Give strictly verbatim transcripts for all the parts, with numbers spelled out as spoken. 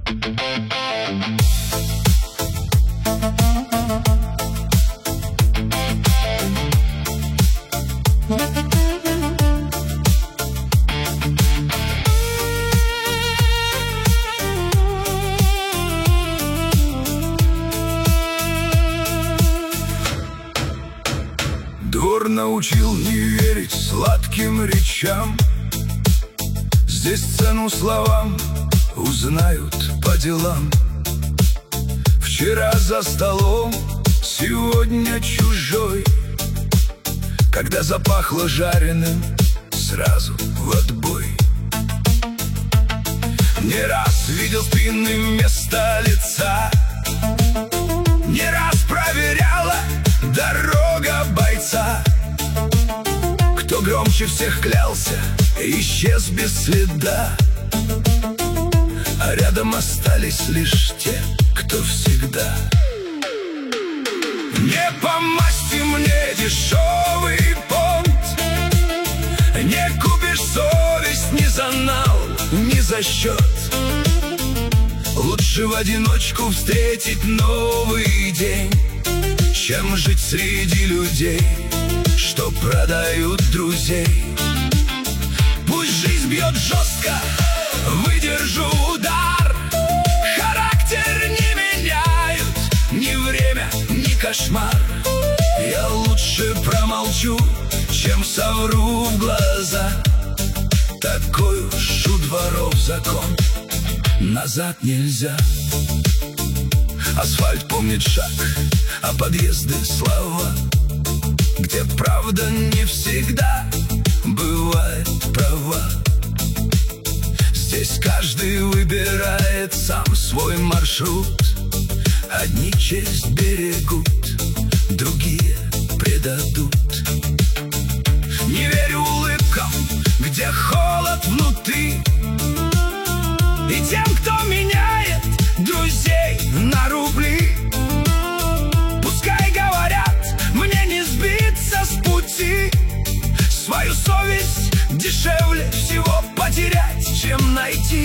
Двор научил не верить сладким речам. Здесь цену словам узнают по делам. Вчера за столом, сегодня чужой. Когда запахло жареным, сразу в отбой. Не раз видел спины вместо лица, не раз проверяла дорога бойца. Кто громче всех клялся, исчез без следа, а рядом остались лишь те, кто всегда. Не по масти мне дешевый понт, не купишь совесть ни за нал, ни за счет. Лучше в одиночку встретить новый день, чем жить среди людей, что продают друзей. Пусть жизнь бьет жестко, выдержу удар. Характер не меняют ни время, ни кошмар. Я лучше промолчу, чем совру в глаза. Такой уж у дворов закон, назад нельзя. Асфальт помнит шаг, а подъезды слова, где правда не всегда бывает права. Здесь каждый выбирает сам свой маршрут. Одни честь берегут, другие предадут. Не верю улыбкам, где холод внутри, и тем, кто меняет друзей на рубли. Пускай говорят, мне не сбиться с пути. Свою совесть дешевле всего потерять, чем найти.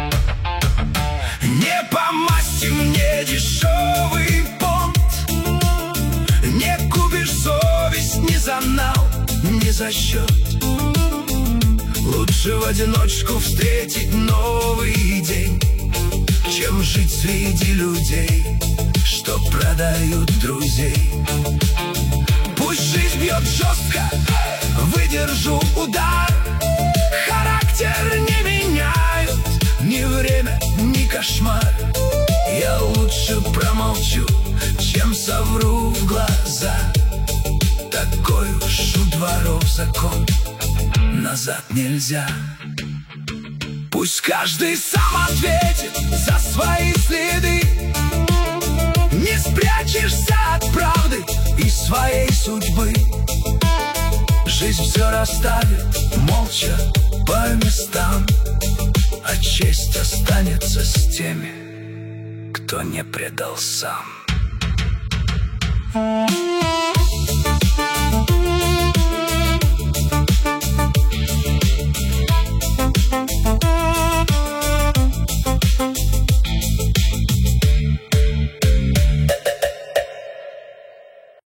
Не по масти мне дешевый понт, не купишь совесть ни за нал, ни за счет. Лучше в одиночку встретить новый день, чем жить среди людей, что продают друзей. Пусть жизнь бьет жестко, выдержу удар. Характер не меняют ни время, ни кошмар. Я лучше промолчу, чем совру в глаза. Такой уж у дворов закон, назад нельзя. Пусть каждый сам ответит за свои следы. Не спрячешься от правды и своей судьбы. Жизнь все расставит молча по местам, а честь останется с теми, кто не предал сам.